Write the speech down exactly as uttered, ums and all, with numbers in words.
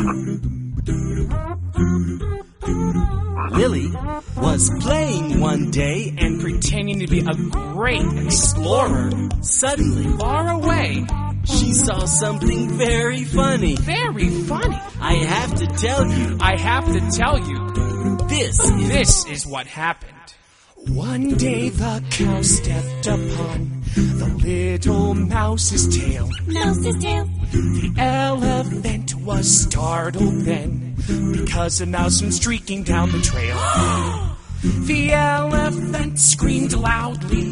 Willie was playing one day and pretending to be a great explorer. Suddenly, Far away, she saw something very funny. very funny. I have to tell you, I have to tell you, this is... this is what happened. One day the cow stepped upon the little mouse's tail. Mouse's tail. The elephant was startled then, because a mouse went streaking down the trail. The elephant screamed loudly.